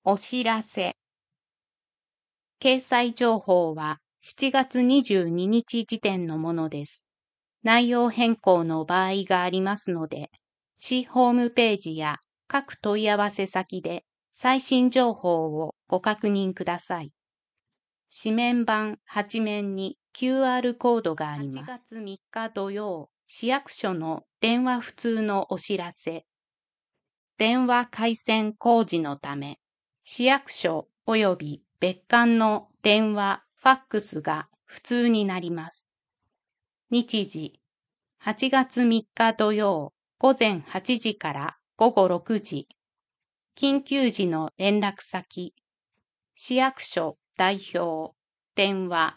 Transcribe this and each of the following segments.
お知らせ。掲載情報は7月22日時点のものです。内容変更の場合がありますので、市ホームページや各問い合わせ先で最新情報をご確認ください。紙面版8面に QR コードがあります。8月3日土曜、市役所の電話不通のお知らせ。電話回線工事のため、市役所及び別館の電話、ファックスが不通になります。日時、8月3日土曜、午前8時から午後6時。緊急時の連絡先、市役所代表、電話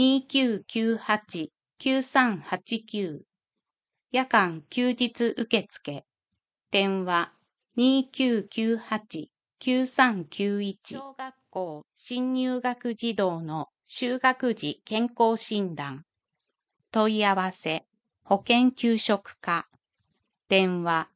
2998-9389。夜間休日受付、電話2998-9391。小学校新入学児童の就学時健康診断。問い合わせ、保健給食課。電話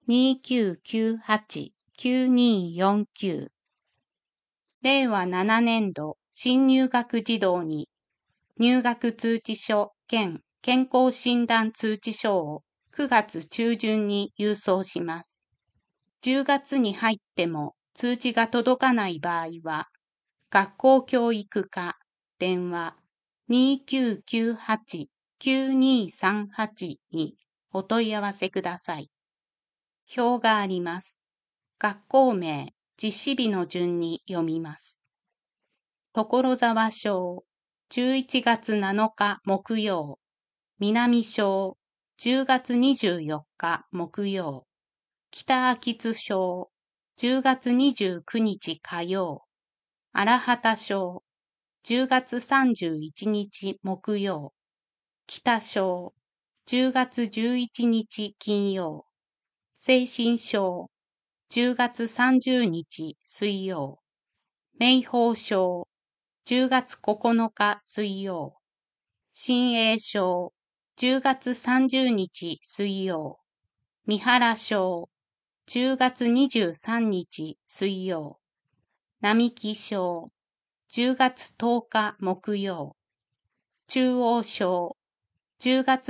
2998-9249。令和7年度新入学児童に入学通知書兼健康診断通知書を9月中旬に郵送します。10月に入っても通知が届かない場合は、学校教育課電話2998-9238にお問い合わせください。表があります。学校名、実施日の順に読みます。所沢小、11月7日木曜。南小、10月24日木曜。北秋津小、10月29日火曜。荒畑小、10月31日木曜。北小、10月11日金曜。清新小、10月30日水曜。明豊小、10月9日水曜。新栄小、10月30日水曜。三原小、10月23日水曜。並木小、10月10日木曜。中央小、10月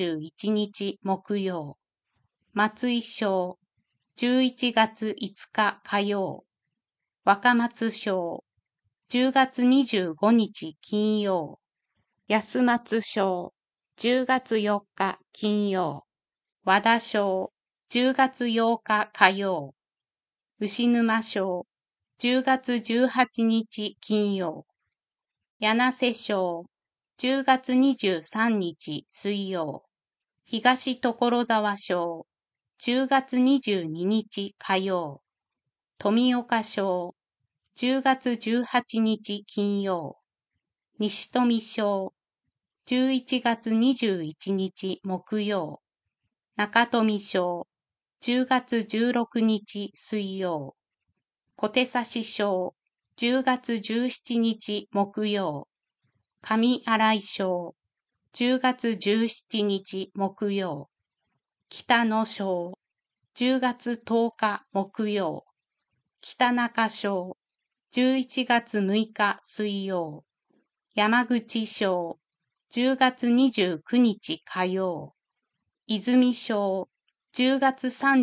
31日木曜。松井小、11月5日火曜。若松小、10月25日金曜。安松小、10月4日金曜。和田小、10月8日火曜。牛沼小、10月18日金曜。柳瀬小、10月23日水曜。東所沢小、10月22日火曜。富岡小、10月18日金曜。西富小、11月21日木曜。中富小、10月16日水曜。小手指小、10月17日木曜。上新井小、10月17日木曜。北野小、10月10日木曜。北中小、11月6日水曜。山口小、10月29日火曜。泉小、10月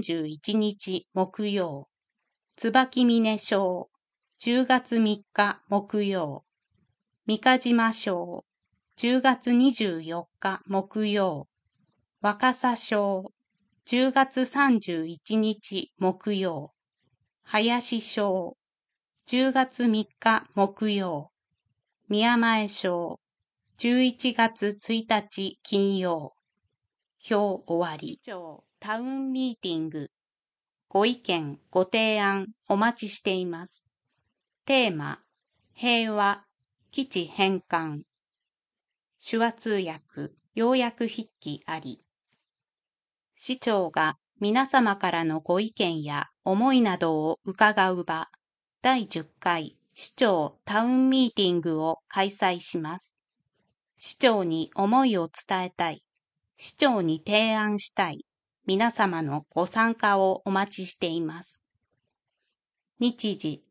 31日木曜。椿峰小、10月3日木曜。三ヶ島小、10月24日木曜。若狭小、10月31日木曜。林小、10月3日木曜。宮前小、11月1日金曜。表終わり。市長タウンミーティング。ご意見、ご提案お待ちしています。テーマ、平和、基地返還。手話通訳、要約筆記あり。市長が皆様からのご意見や思いなどを伺う場、第10回市長タウンミーティングを開催します。市長に思いを伝えたい、市長に提案したい、皆様のご参加をお待ちしています。日時、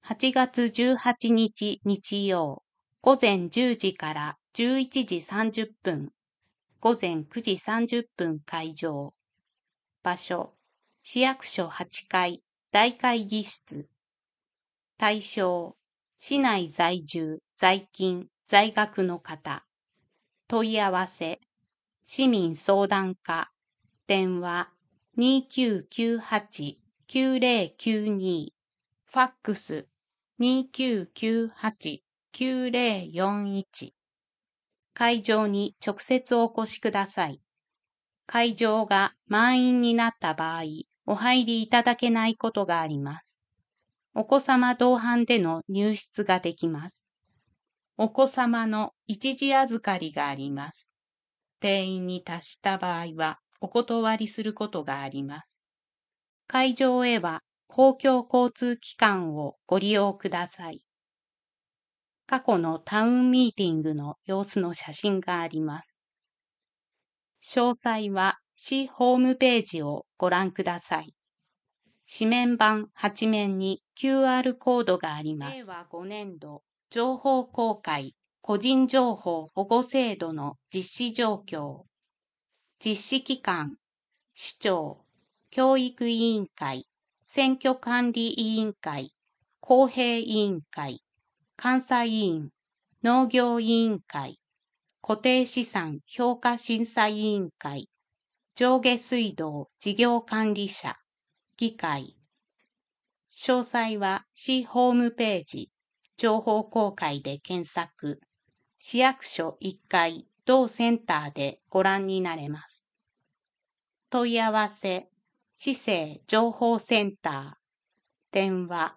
8月18日日曜、午前10時から11時30分、午前9時30分開場。場所、市役所8階大会議室。対象、市内在住、在勤、在学の方。問い合わせ、市民相談課。電話、2998-9092。ファックス、2998-9041。会場に直接お越しください。会場が満員になった場合、お入りいただけないことがあります。お子様同伴での入室ができます。お子様の一時預かりがあります。定員に達した場合はお断りすることがあります。会場へは公共交通機関をご利用ください。過去のタウンミーティングの様子の写真があります。詳細は市ホームページをご覧ください。紙面板8面に QR コードがあります。令和5年度情報公開個人情報保護制度の実施状況。実施機関、市長、教育委員会、選挙管理委員会、公平委員会、監査委員、農業委員会、固定資産評価審査委員会、上下水道事業管理者、議会。詳細は市ホームページ、情報公開で検索、市役所1階同センターでご覧になれます。問い合わせ、市政情報センター、電話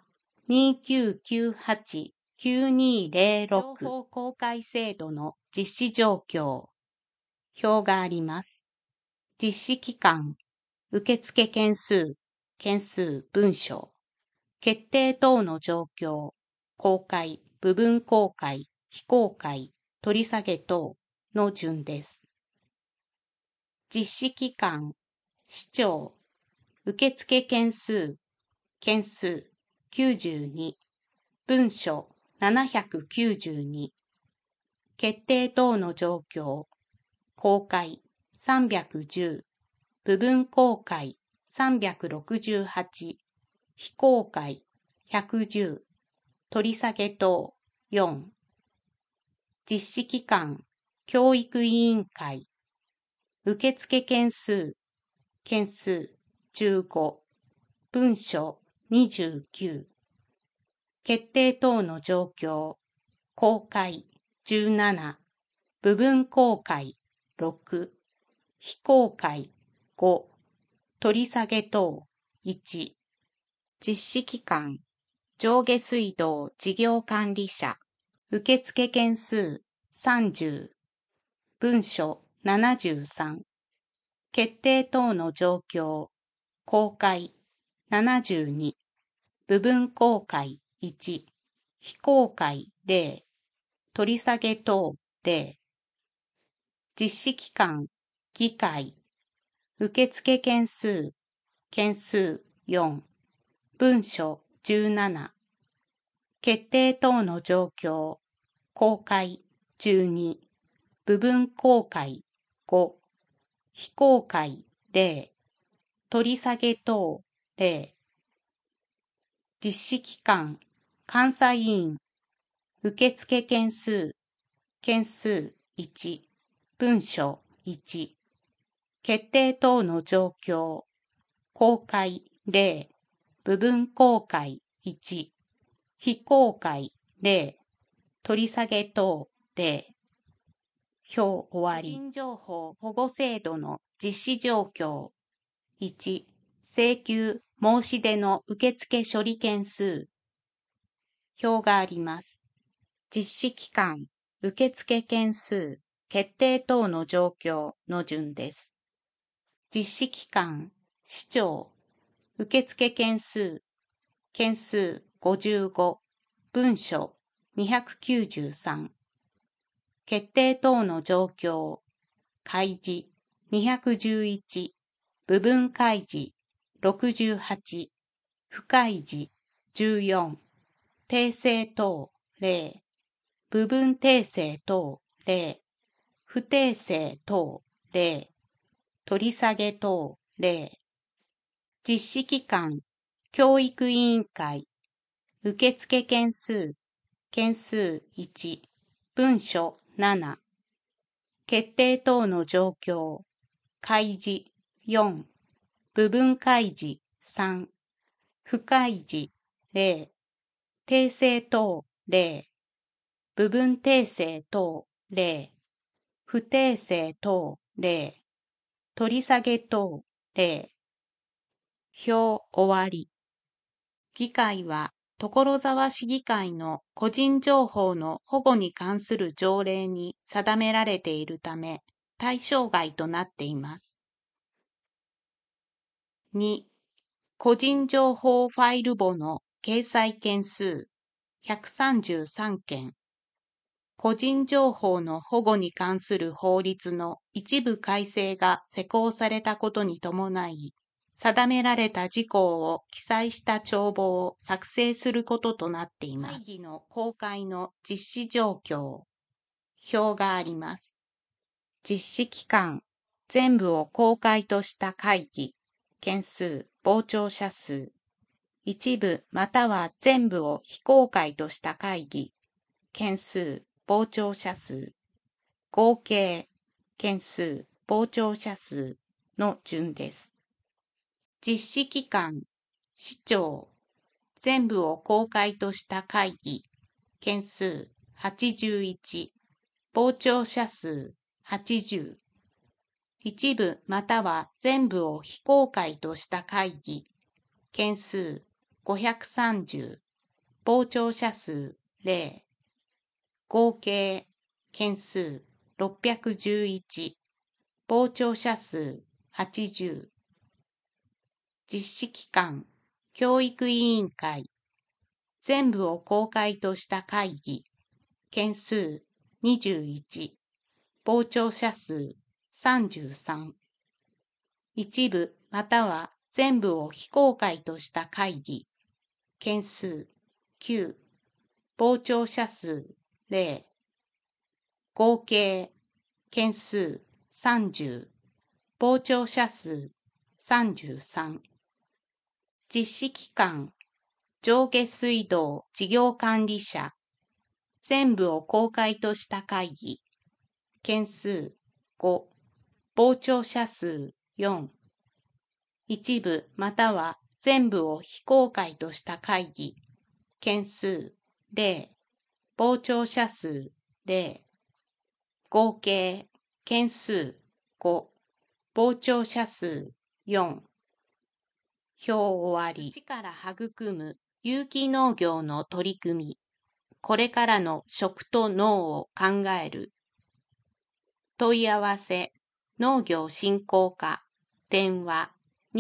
2998-9206。情報公開制度の実施状況。表があります。実施期間、受付件数、文書、決定等の状況、公開、部分公開、非公開、取り下げ等の順です。実施期間、市長、受付件数、92、文書792、決定等の状況、公開310、部分公開368、非公開110、取り下げ等4。実施機関、教育委員会、受付件数、15、文書29、決定等の状況、公開17、部分公開6、非公開5、取り下げ等1。実施期間、上下水道事業管理者、受付件数30、文書73、決定等の状況、公開72、部分公開1、非公開0、取り下げ等0。実施期間、議会、受付件数4、文書17、決定等の状況、公開12、部分公開5、非公開0、取り下げ等0。実施期間、監査委員、受付件数1、文書1、決定等の状況、公開0、部分公開1、非公開0、取り下げ等0。表終わり。個人情報保護制度の実施状況。1、請求申し出の受付処理件数。表があります。実施期間、受付件数、決定等の状況の順です。実施期間、市長、受付件数55、文書293、決定等の状況、開示211、部分開示68、不開示14、 訂正等例、部分訂正等例、不訂正等例、取り下げ等例、実施機関、教育委員会、受付件数、件数1、文書7、決定等の状況、開示4、部分開示3、不開示0、訂正等0、部分訂正等0、不訂正等0、取り下げ等0。表終わり。議会は所沢市議会の個人情報の保護に関する条例に定められているため対象外となっています。2、個人情報ファイル簿の掲載件数133件。個人情報の保護に関する法律の一部改正が施行されたことに伴い、定められた事項を記載した帳簿を作成することとなっています。会議の公開の実施状況。表があります。実施期間、全部を公開とした会議、件数、傍聴者数。一部または全部を非公開とした会議、件数、傍聴者数。合計、件数、傍聴者数の順です。実施期間、市長、全部を公開とした会議、件数81、傍聴者数80、一部または全部を非公開とした会議、件数530、傍聴者数0、合計、件数611、傍聴者数80、実施機関、教育委員会、全部を公開とした会議、件数21、傍聴者数33、一部または全部を非公開とした会議、件数9、傍聴者数0、合計、件数30、傍聴者数33、実施機関、上下水道事業管理者、全部を公開とした会議、件数5、傍聴者数4、一部または全部を非公開とした会議、件数0、傍聴者数0、合計、件数5、傍聴者数4。表終わり。土から育む有機農業の取り組み。これからの食と農を考える。問い合わせ、農業振興課、電話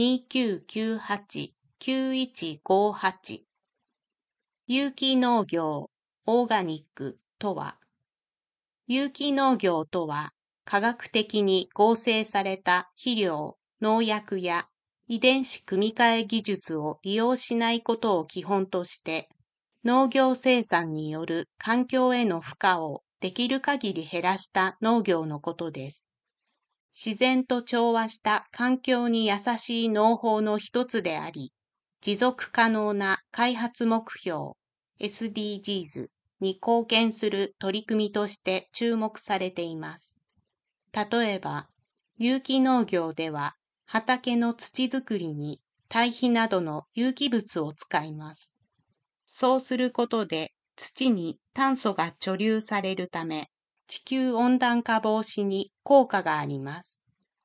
2998-9158。有機農業、オーガニックとは、有機農業とは、科学的に合成された肥料、農薬や遺伝子組み換え技術を利用しないことを基本として、農業生産による環境への負荷をできる限り減らした農業のことです。自然と調和した環境に優しい農法の一つであり、持続可能な開発目標 SDGs に貢献する取り組みとして注目されています。例えば、有機農業では畑の土作りに堆肥などの有機物を使います。そうすることで土に炭素が貯留されるため、地球温暖化防止に効果があります。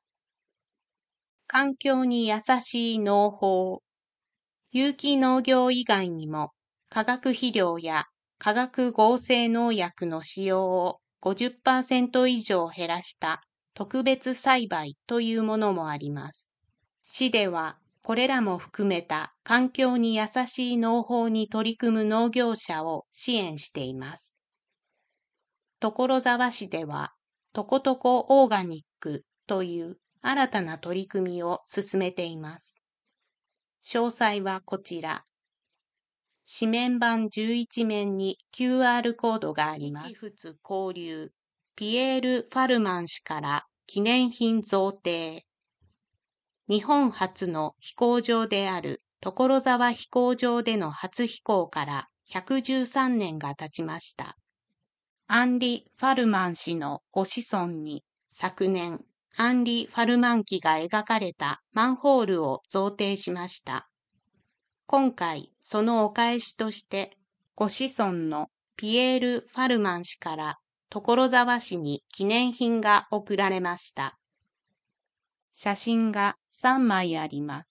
環境に優しい農法。有機農業以外にも、化学肥料や化学合成農薬の使用を 50% 以上減らした特別栽培というものもあります。市ではこれらも含めた環境に優しい農法に取り組む農業者を支援しています。所沢市ではとことこオーガニックという新たな取り組みを進めています。詳細はこちら。 紙面版11面に QR コードがあります。日仏交流、ピエール・ファルマン氏から記念品贈呈。日本初の飛行場である所沢飛行場での初飛行から113年が経ちました。アンリ・ファルマン氏のご子孫に昨年、アンリ・ファルマン記が描かれたマンホールを贈呈しました。今回、そのお返しとして、ご子孫のピエール・ファルマン氏から所沢市に記念品が贈られました。写真が3枚あります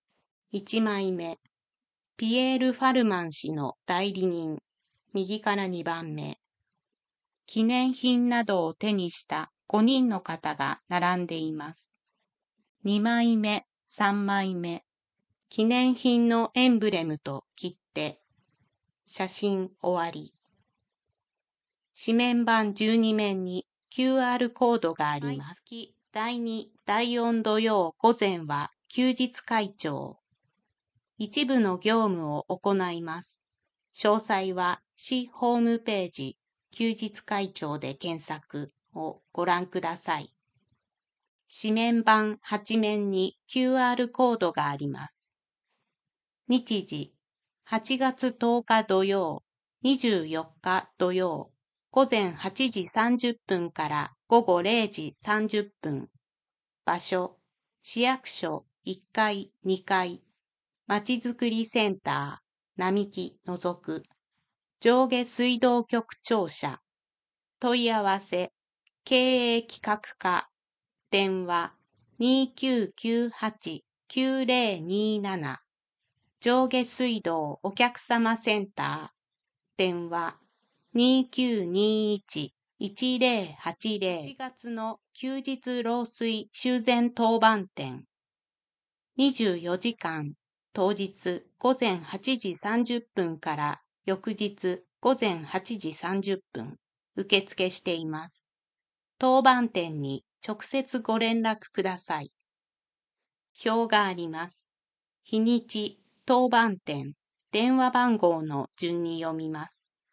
。1枚目、ピエール・ファルマン氏の代理人、右から2番目。記念品などを手にした5人の方が並んでいます。2枚目、3枚目。記念品のエンブレムと切手。写真終わり。紙面版12面に QR コードがあります。毎月第2、第4土曜午前は休日会長。一部の業務を行います。詳細は市ホームページ休日会長で検索をご覧ください。紙面版8面に QR コードがあります。日時、8月10日土曜、24日土曜、午前8時30分から午後0時30分。場所、市役所1階、2階。まちづくりセンター、並木除く。上下水道局庁舎。問い合わせ、経営企画課。電話、2998-9027。上下水道お客様センター。電話、2921-1080。1月の休日漏水修繕当番店。24時間、当日午前8時30分から翌日午前8時30分、受付しています。当番店に直接ご連絡ください。表があります。日にち、当番店、電話番号の順に読みます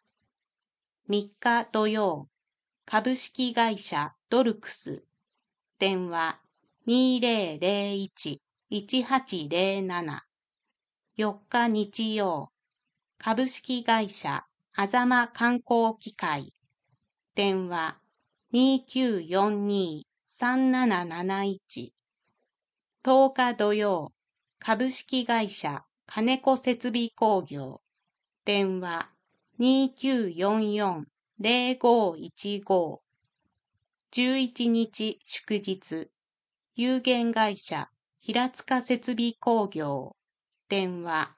。3日土曜、株式会社ドルクス、電話2001-1807。4日日曜、株式会社あざま観光機械、電話2942-3771。10日土曜、株式会社金子設備工業、電話2944-0515。11日祝日、有限会社平塚設備工業、電話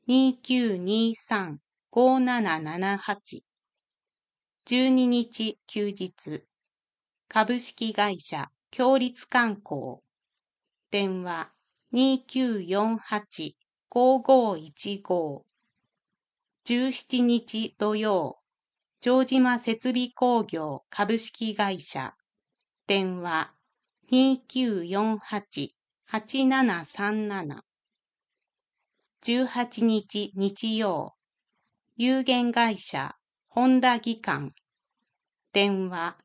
2923-5778。12日休日、株式会社共立観光、電話2948-5515。17日土曜、城島設備工業株式会社、電話2948-8737。18日日曜、有限会社本田技官、電話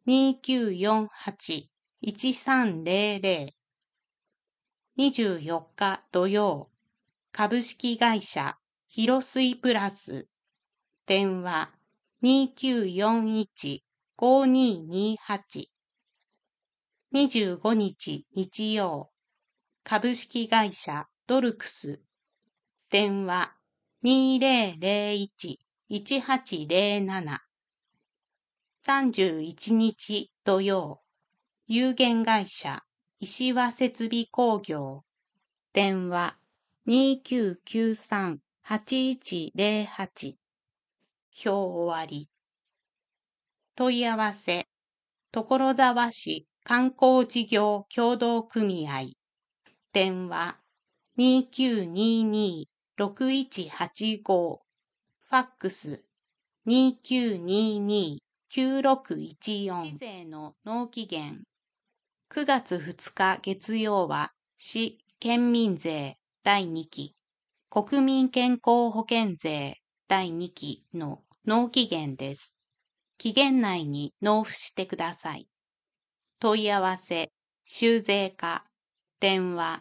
2948-1300。24日土曜、株式会社広水プラス、電話2941-5228。25日日曜、株式会社ドルクス、電話2001-1807。31日土曜、有限会社石和設備工業、電話2993-8108。表終わり。問い合わせ、所沢市観光事業協同組合、電話2922-6185。ファックス2922-9614。市税の納期限。9月2日月曜は市県民税第2期。 国民健康保険税第2期の納期限です。期限内に納付してください。問い合わせ、修税課、電話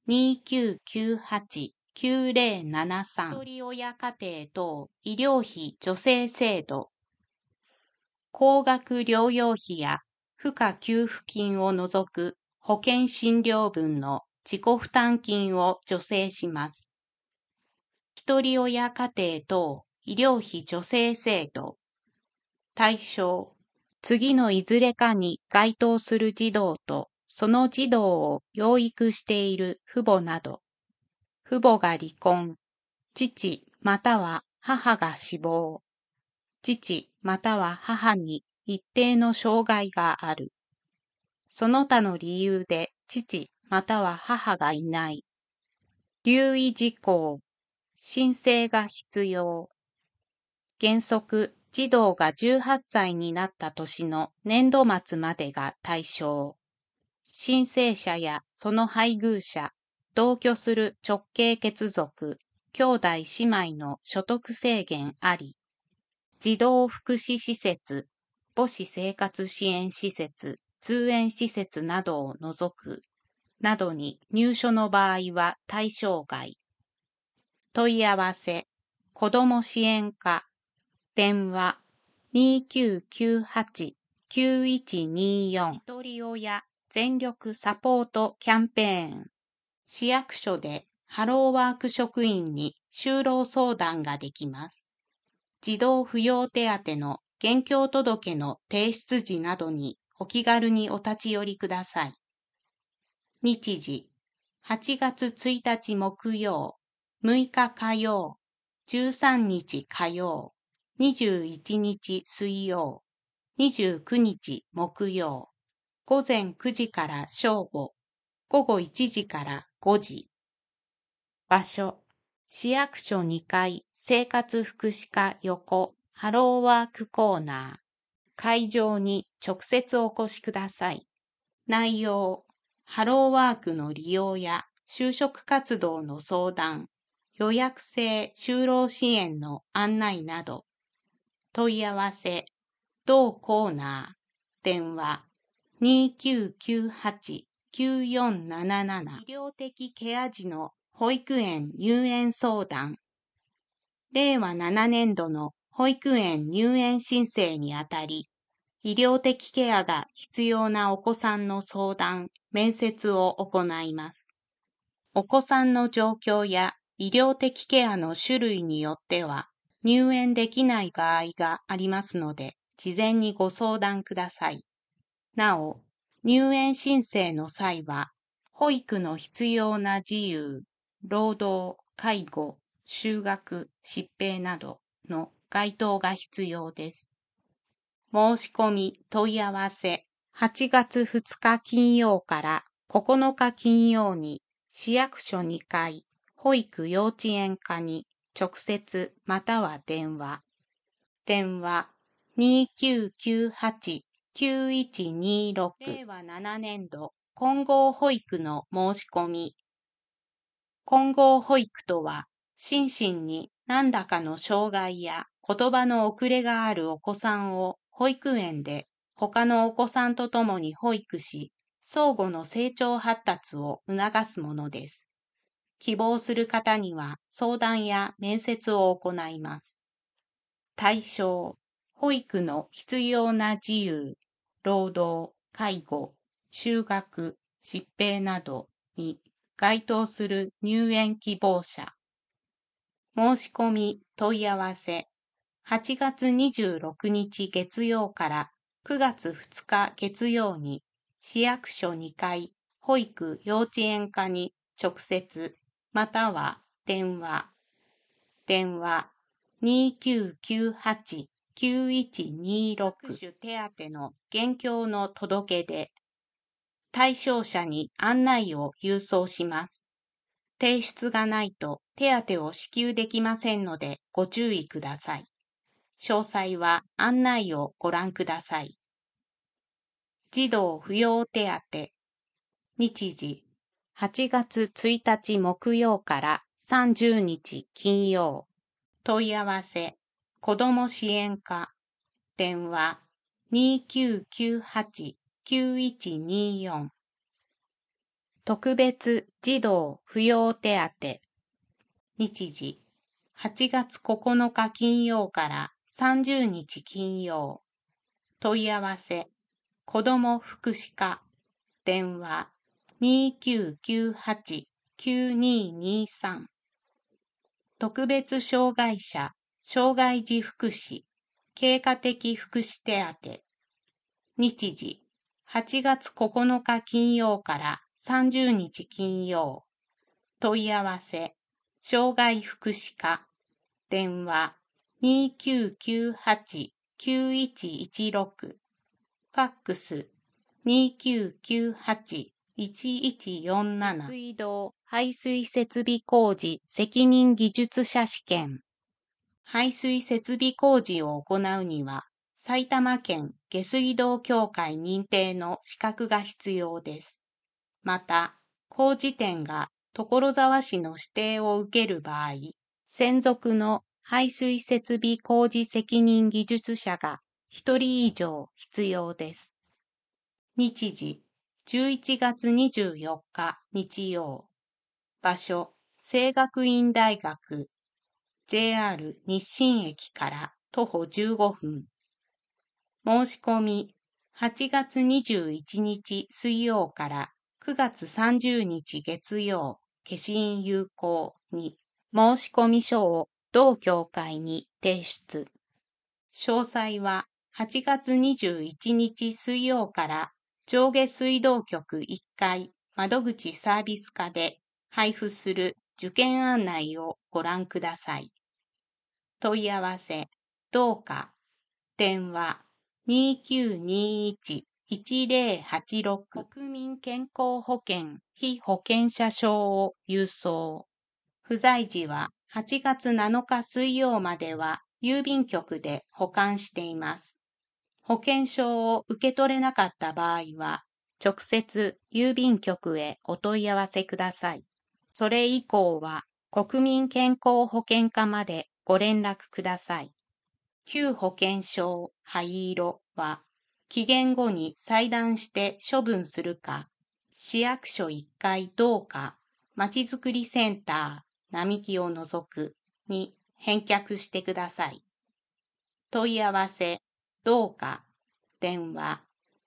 2998-9073ひとり親家庭等医療費助成制度高額療養費や付加給付金を除く保険診療分の自己負担金を助成します。ひとり親家庭等医療費助成制度対象次のいずれかに該当する児童とその児童を養育している父母など、父母が離婚、父または母が死亡、父または母に一定の障害がある。その他の理由で父または母がいない。留意事項、申請が必要。原則、児童が18歳になった年の年度末までが対象。申請者やその配偶者、同居する直系血族、兄弟姉妹の所得制限あり。児童福祉施設、母子生活支援施設、通園施設などを除く、などに入所の場合は対象外。問い合わせ、子ども支援課、電話2998-9124ひとり親全力サポートキャンペーン。市役所でハローワーク職員に就労相談ができます。児童扶養手当の現況届の提出時などにお気軽にお立ち寄りください。日時、8月1日木曜、6日火曜、13日火曜、21日水曜、29日木曜、午前9時から正午、午後1時から5時。場所、市役所2階生活福祉課横ハローワークコーナー。会場に直接お越しください。内容、ハローワークの利用や就職活動の相談、予約制就労支援の案内など。問い合わせ、同コーナー、電話2998-9477医療的ケア児の保育園入園相談。令和7年度の保育園入園申請にあたり、医療的ケアが必要なお子さんの相談、面接を行います。お子さんの状況や医療的ケアの種類によっては、入園できない場合がありますので、事前にご相談ください。なお、入園申請の際は、保育の必要な自由、労働、介護、就学、疾病などの該当が必要です。申し込み問い合わせ、8月2日金曜から9日金曜に市役所2階保育幼稚園課に直接または電話。電話2998-9126令和7年度混合保育の申し込み。混合保育とは、心身に何らかの障害や言葉の遅れがあるお子さんを保育園で他のお子さんと共に保育し、相互の成長発達を促すものです。希望する方には相談や面接を行います。対象、保育の必要な自由、労働、介護、就学、疾病などに該当する入園希望者。申し込み問い合わせ、8月26日月曜から9月2日月曜に市役所2階保育幼稚園課に直接または電話。電話2998-9126各種手当の現況の届け出。対象者に案内を郵送します。提出がないと手当を支給できませんのでご注意ください。詳細は案内をご覧ください。児童扶養手当。日時、8月1日木曜から 30日金曜。問い合わせ、子ども支援課、電話2998-9124。特別児童扶養手当。日時、8月9日金曜から30日金曜。問い合わせ、子ども福祉課、電話2998-9223。特別障害者、障害児福祉、経過的福祉手当。日時、8月9日金曜から30日金曜。問い合わせ、障害福祉課、電話2998-9116。ファックス2998-1147。水道排水設備工事責任技術者試験。排水設備工事を行うには、埼玉県下水道協会認定の資格が必要です。また、工事店が所沢市の指定を受ける場合、専属の排水設備工事責任技術者が1人以上必要です。日時、11月24日日曜。場所、聖学院大学。JR 日清駅から徒歩15分。申し込み、8月21日水曜から9月30日月曜、消印有効に、申込書を同協会に提出。詳細は8月21日水曜から上下水道局1階窓口サービス課で配布する受験案内をご覧ください。問い合わせ、どうか、電話2921-1086。国民健康保険被保険者証を郵送。不在時は8月7日水曜までは郵便局で保管しています。保険証を受け取れなかった場合は、直接郵便局へお問い合わせください。それ以降は国民健康保険課までご連絡ください。旧保険証灰色は期限後に裁断して処分するか、市役所1階どうか、まちづくりセンター並木を除くに返却してください。問い合わせ、どうか、電話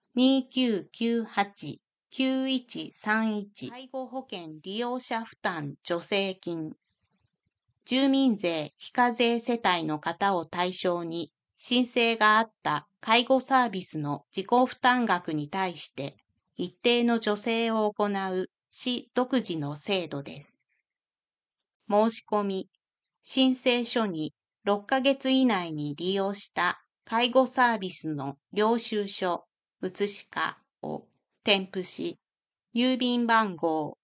2998-9131。介護保険利用者負担助成金。住民税非課税世帯の方を対象に申請があった介護サービスの自己負担額に対して一定の助成を行う市独自の制度です。申し込み、申請書に6ヶ月以内に利用した介護サービスの領収書、写しかを添付し、郵便番号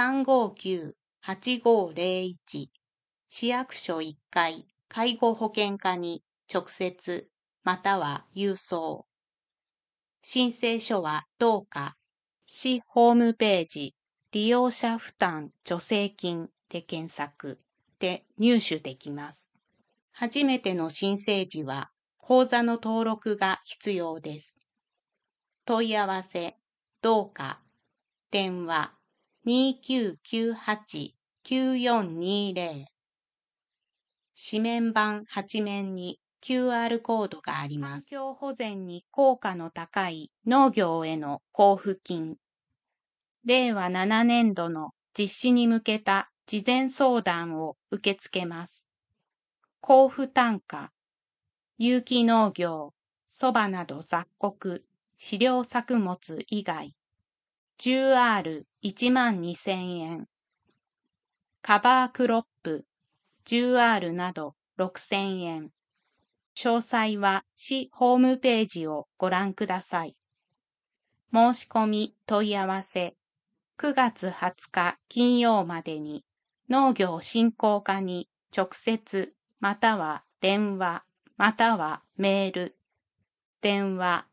359-8501市役所1階介護保険課に直接または郵送。申請書はどうか市ホームページ利用者負担助成金で検索で入手できます。初めての申請時は口座の登録が必要です。問い合わせ、どうか、電話2998-9420。紙面版8面に QR コードがあります。環境保全に効果の高い農業への交付金。令和7年度の実施に向けた事前相談を受け付けます。交付単価、有機農業、そばなど雑穀、飼料作物以外、10R12000 円。カバークロップ、10R など6000円。詳細は市ホームページをご覧ください。申し込み問い合わせ、9月20日金曜までに農業振興課に直接または電話またはメール。電話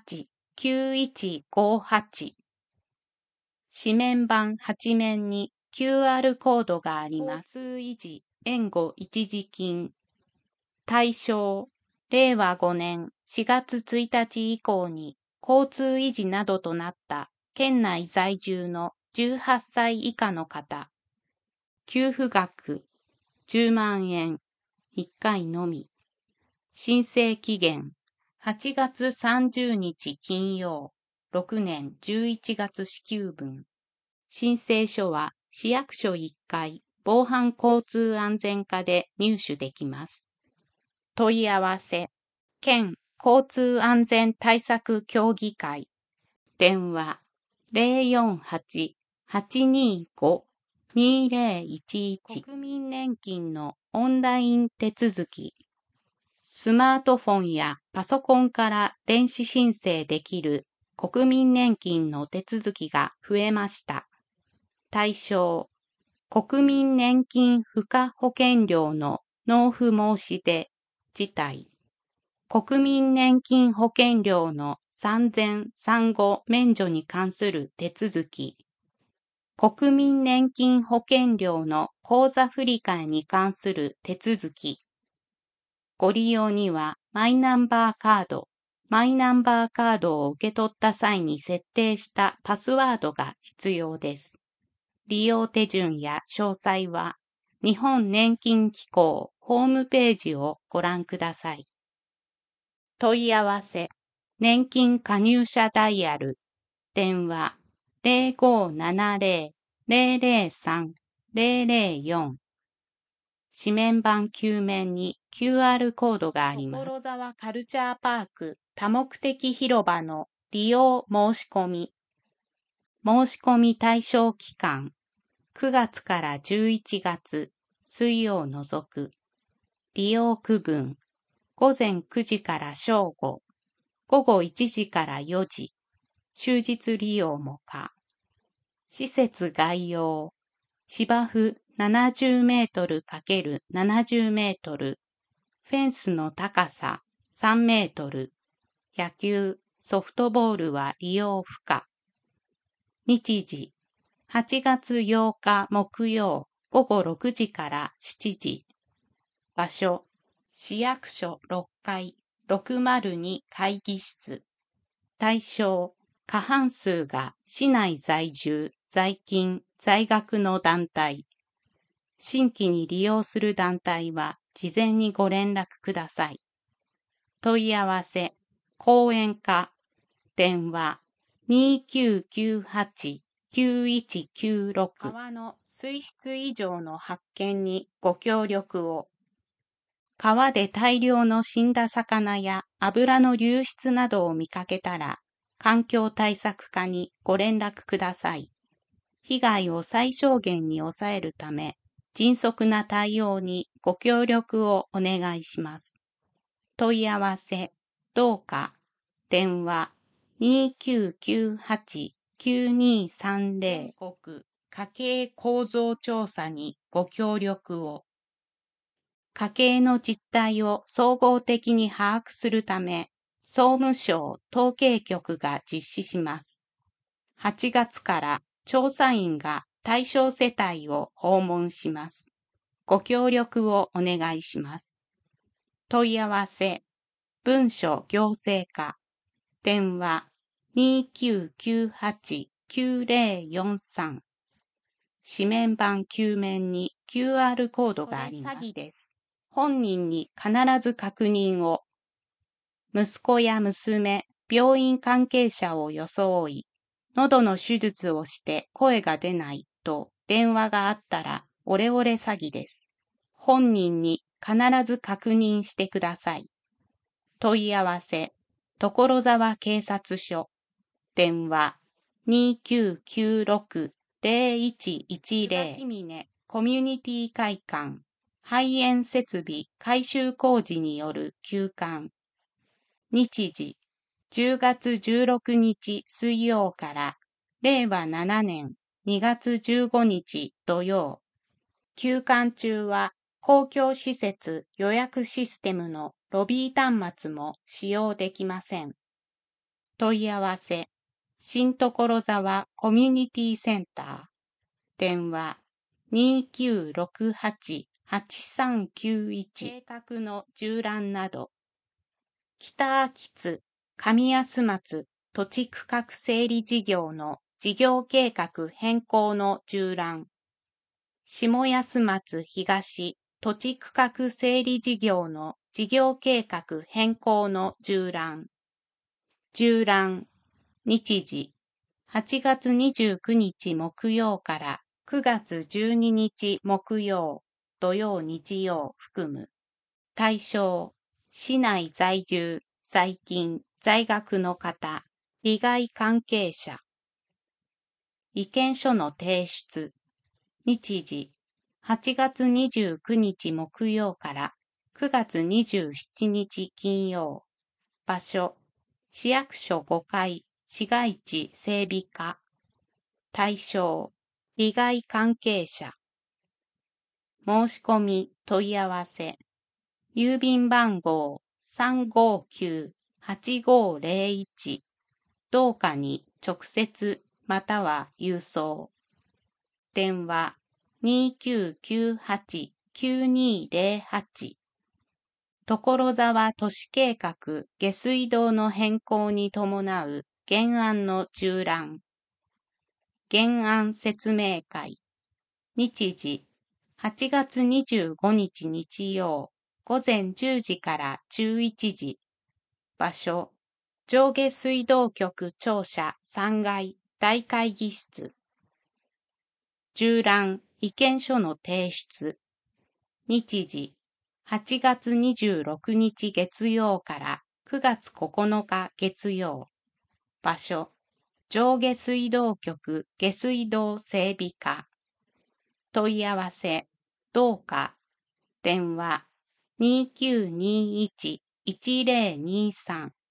2998-9158。紙面版8面に QR コードがあります。交通維持援護一時金。対象、令和5年4月1日以降に交通維持などとなった県内在住の18歳以下の方。給付額10万円。1回のみ。申請期限8月30日金曜。6年11月支給分。申請書は市役所1階防犯交通安全課で入手できます。問い合わせ、県交通安全対策協議会。電話048-825-2011。国民年金のオンライン手続き。スマートフォンやパソコンから電子申請できる国民年金の手続きが増えました。対象、国民年金付加保険料の納付申し出自体、国民年金保険料の産前産後免除に関する手続き、国民年金保険料の口座振替に関する手続き、ご利用にはマイナンバーカードを受け取った際に設定したパスワードが必要です。利用手順や詳細は日本年金機構ホームページをご覧ください。問い合わせ、年金加入者ダイヤル、電話0570-003-004。紙面版9面に QR コードがあります。所沢カルチャーパーク多目的広場の利用申し込み。申し込み対象期間、9月から11月、水曜除く。利用区分、午前9時から正午、午後1時から4時、終日利用も可。施設概要、芝生70メートル×70メートル、フェンスの高さ3メートル、野球、ソフトボールは利用不可。日時、8月8日木曜午後6時から7時。場所、市役所6階602会議室。対象、過半数が市内在住、在勤、在学の団体。新規に利用する団体は事前にご連絡ください。問い合わせ、講演課、電話2998-9196。川の水質異常の発見にご協力を。川で大量の死んだ魚や油の流出などを見かけたら、環境対策課にご連絡ください。被害を最小限に抑えるため、迅速な対応にご協力をお願いします。問い合わせ、どうか、電話2998-9230。国家計構造調査にご協力を。家計の実態を総合的に把握するため、総務省統計局が実施します。8月から調査員が対象世帯を訪問します。ご協力をお願いします。問い合わせ、文書行政課、電話2998-9043。紙面版9面に QR コードがあります。これ詐欺です。本人に必ず確認を。息子や娘、病院関係者を装い、喉の手術をして声が出ないと電話があったらオレオレ詐欺です。本人に必ず確認してください。問い合わせ、所沢警察署。電話2996-0110。峰コミュニティ会館。排煙設備改修工事による休館。日時、10月16日水曜から令和7年2月15日土曜。休館中は公共施設予約システムのロビー端末も使用できません。問い合わせ、新所沢コミュニティセンター。電話 2968-8391計画の縦覧など、北秋津上安松土地区画整理事業の事業計画変更の縦覧、下安松東土地区画整理事業の事業計画変更の縦覧、日時、8月29日木曜から9月12日木曜、土曜日曜含む。対象、市内在住、在勤、在学の方、利害関係者。意見書の提出。日時、8月29日木曜から9月27日金曜。場所、市役所5階、市街地整備課。対象、利害関係者。申し込み問い合わせ。郵便番号359-8501。同課に直接または郵送。電話2998-9208。所沢都市計画下水道の変更に伴う原案の縦覧。原案説明会。日時、8月25日日曜、午前10時から11時。場所、上下水道局庁舎3階大会議室。縦覧意見書の提出。日時、8月26日月曜から9月9日月曜。場所、上下水道局下水道整備課。問い合わせ、同課。電話、2921-1023。